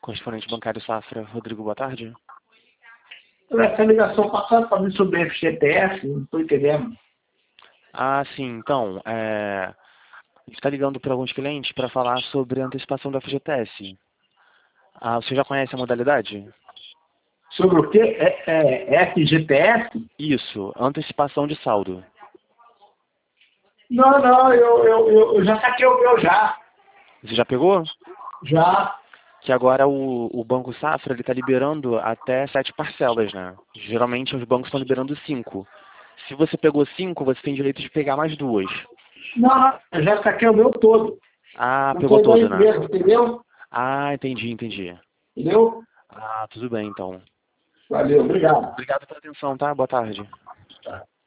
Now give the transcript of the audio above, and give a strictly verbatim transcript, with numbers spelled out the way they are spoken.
correspondente bancário Safra. Rodrigo, boa tarde. Essa ligação passada para mim sobre F G T S, não estou entendendo. Ah, sim. Então, é... a gente está ligando para alguns clientes para falar sobre a antecipação do F G T S. Ah, você já conhece a modalidade? Sobre o quê? É, é F G T S? Isso, antecipação de saldo. Não, não, eu, eu, eu, eu já saquei o meu já. Você já pegou? Já. Que agora o, o Banco Safra ele está liberando até sete parcelas, né? Geralmente os bancos estão liberando cinco. Se você pegou cinco, você tem direito de pegar mais duas. Não, não, eu já saquei o meu todo. Ah, Não pegou foi todo, dois né? mesmo, entendeu? Ah, entendi, entendi. Entendeu? Ah, tudo bem, então. Valeu, obrigado. Obrigado pela atenção, tá? Boa tarde. Tá.